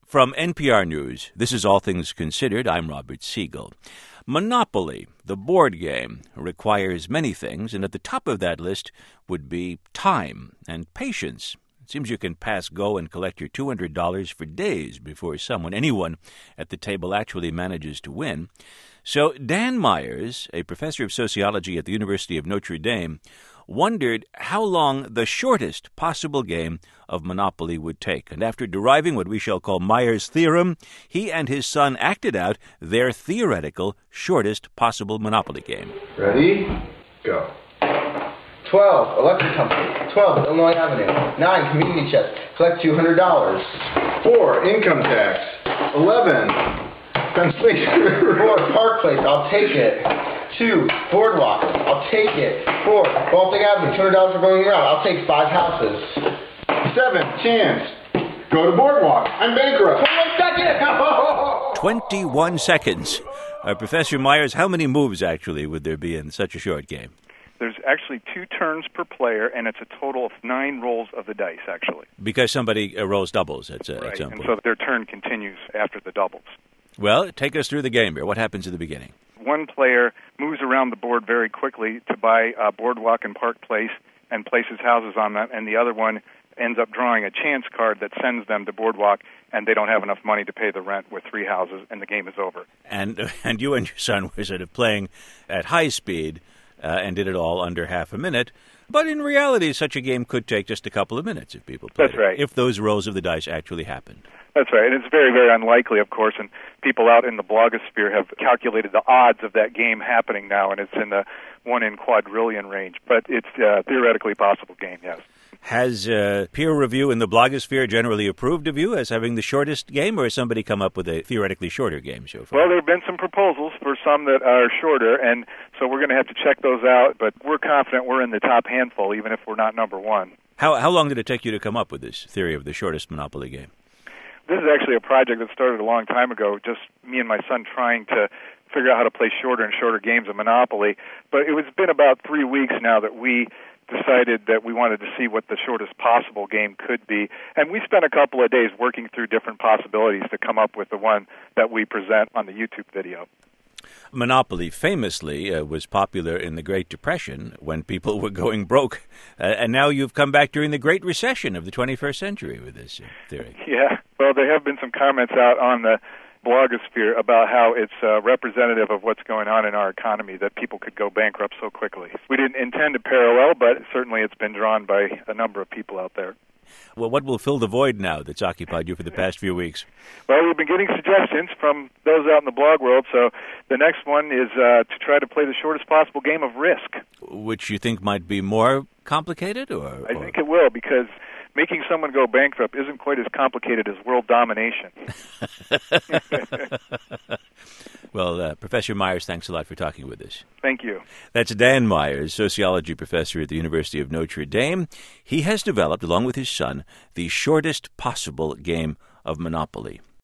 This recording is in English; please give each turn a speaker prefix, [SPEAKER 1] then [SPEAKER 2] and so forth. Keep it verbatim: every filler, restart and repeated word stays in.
[SPEAKER 1] From N P R News, this is All Things Considered. I'm Robert Siegel. Monopoly, the board game, requires many things, and at the top of that list would be time and patience. It seems you can pass go and collect your two hundred dollars for days before someone, anyone at the table actually manages to win. So Dan Myers, a professor of sociology at the University of Notre Dame, wondered how long the shortest possible game of Monopoly would take. And after deriving what we shall call Myers' theorem, he and his son acted out their theoretical shortest possible Monopoly game.
[SPEAKER 2] Ready? Go. twelve. Electric Company. twelve. Illinois Avenue. nine. Community Chest. Collect two hundred dollars.
[SPEAKER 3] four. Income tax. eleven. Pennsylvania.
[SPEAKER 2] four. Park Place. I'll take it. two. Boardwalk. I'll take it. four. Baltic Avenue. two hundred dollars for going around. I'll take five houses.
[SPEAKER 3] seven. Chance. Go to Boardwalk. I'm bankrupt.
[SPEAKER 2] twenty-one seconds!
[SPEAKER 1] twenty-one seconds. Uh, Professor Myers, how many moves actually would there be in such a short game?
[SPEAKER 4] There's actually two turns per player, and it's a total of nine rolls of the dice, actually.
[SPEAKER 1] Because somebody uh, rolls doubles at, uh,
[SPEAKER 4] Right,
[SPEAKER 1] at some
[SPEAKER 4] and
[SPEAKER 1] point.
[SPEAKER 4] so their turn continues after the doubles.
[SPEAKER 1] Well, take us through the game here. What happens at the beginning?
[SPEAKER 4] One player moves around the board very quickly to buy uh, Boardwalk and Park Place and places houses on that, and the other one ends up drawing a chance card that sends them to Boardwalk, and they don't have enough money to pay the rent with three houses, and the game is over.
[SPEAKER 1] And and you and your son were sort of playing at high speed uh, and did it all under half a minute. But in reality, such a game could take just a couple of minutes if people played
[SPEAKER 4] That's right.
[SPEAKER 1] it, if those rolls of the dice actually happened.
[SPEAKER 4] That's right, and it's very, very unlikely, of course, and people out in the blogosphere have calculated the odds of that game happening now, and it's in the one in quadrillion range. But it's a theoretically possible game, yes.
[SPEAKER 1] Has uh, peer review in the blogosphere generally approved of you as having the shortest game, or has somebody come up with a theoretically shorter game so far?
[SPEAKER 4] Well, there have been some proposals for some that are shorter, and so we're going to have to check those out, but we're confident we're in the top handful, even if we're not number one.
[SPEAKER 1] How, how long did it take you to come up with this theory of the shortest Monopoly game?
[SPEAKER 4] This is actually a project that started a long time ago, just me and my son trying to figure out how to play shorter and shorter games of Monopoly. But it was been about three weeks now that we decided that we wanted to see what the shortest possible game could be. And we spent a couple of days working through different possibilities to come up with the one that we present on the YouTube video.
[SPEAKER 1] Monopoly famously uh, was popular in the Great Depression when people were going broke. Uh, and now you've come back during the Great Recession of the twenty-first century with this uh, theory.
[SPEAKER 4] Yeah, well, there have been some comments out on the blogosphere about how it's uh, representative of what's going on in our economy, that people could go bankrupt so quickly. We didn't intend to parallel, but certainly it's been drawn by a number of people out there.
[SPEAKER 1] Well, what will fill the void now that's occupied you for the past few weeks?
[SPEAKER 4] Well, we've been getting suggestions from those out in the blog world, so the next one is uh, to try to play the shortest possible game of Risk.
[SPEAKER 1] Which you think might be more complicated? or,
[SPEAKER 4] I
[SPEAKER 1] or?
[SPEAKER 4] think it will, because making someone go bankrupt isn't quite as complicated as world domination.
[SPEAKER 1] Well, uh, Professor Myers, thanks a lot for talking with us.
[SPEAKER 4] Thank you.
[SPEAKER 1] That's Dan Myers, sociology professor at the University of Notre Dame. He has developed, along with his son, the shortest possible game of Monopoly.